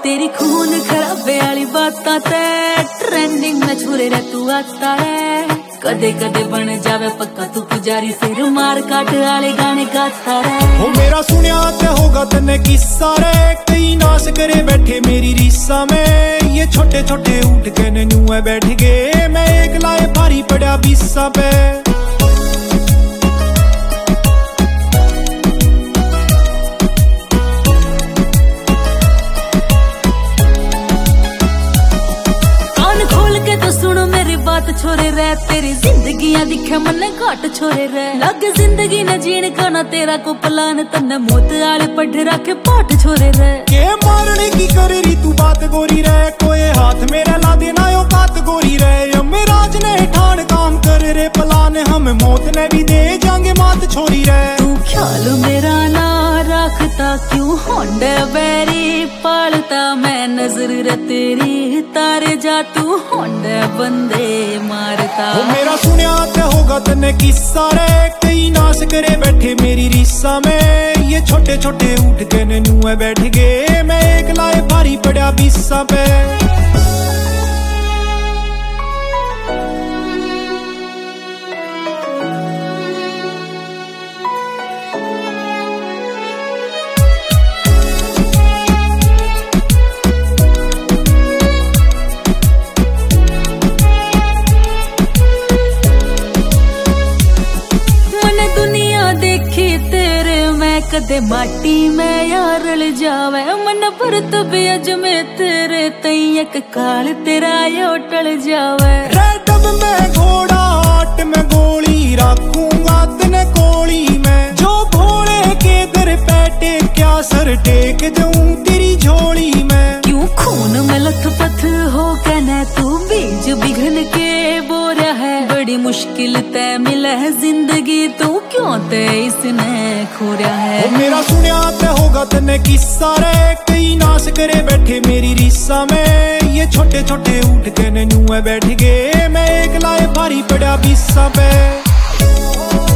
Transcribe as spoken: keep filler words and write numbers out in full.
तेरी खून खराबे वाली बातां ते ट्रेंडिंग में छुरे रे तू आता है। कदे कदे बन जावे पक्का तू पुजारी, सिर मार काट वाले गाने गाता रे। हो मेरा सुनिया ते होगा तने किस्सा रे, कई नाश करे बैठे मेरी रीसा में। ये छोटे छोटे उठ के न्यूए बैठ गए, मैं एक लाए भारी पड़ा बिस्सा पे। छोरे रे तेरी जिंदगियां दिखे मन घाट छोरे रे, लग जिंदगी न जीण का ना तेरा को प्लान, तन्ने मौत आले पढ़ रखे पाठ छोरे रे। के मारने की करे री तू बात गोरी रे, कोई हाथ मेरा ला देना यो बात गोरी रे। अम्मे राज ने ठाण काम कर रे प्लान, हम मौत ने भी दे जाएंगे मात छोरी रे। तू ख्याल मेरा ना रखता क्यों होंडे बैरी, पालता मैं नजर रे तेरी, तारे जा तू होंडे बंदे मारता। हो मेरा सुनिया ते होगा तने किस्सा रे, कई नाश करे बैठे मेरी रीसा में। ये छोटे छोटे उठ के न्यूए बैठ गए, मैं एक लाए भारी पड़ा बिस्सा पे। कदे माटी में यार रल जावे, मन भरत बेअज में तेरे तई एक काल तेरा यो टल जावे। रेडब में घोड़ा आट में गोली रखूंगा तने कोली में, जो भोले के दर पैटे क्या सर टेक जाऊं तेरी झोली में। क्यों खून में लथपथ हो के न तू बीज बिघन के बोरा है, बड़ी मुश्किल तय मिला है जिंदगी, तू क्यों ते इसने खोया है। मेरा सुनिया ते होगा तने किस्सा रे, कई नाश करे बैठे मेरी रीसा में। ये छोटे छोटे उठ के न्यूए बैठ गए, मैं एक लाए भारी पड़ा बिस्सा पे।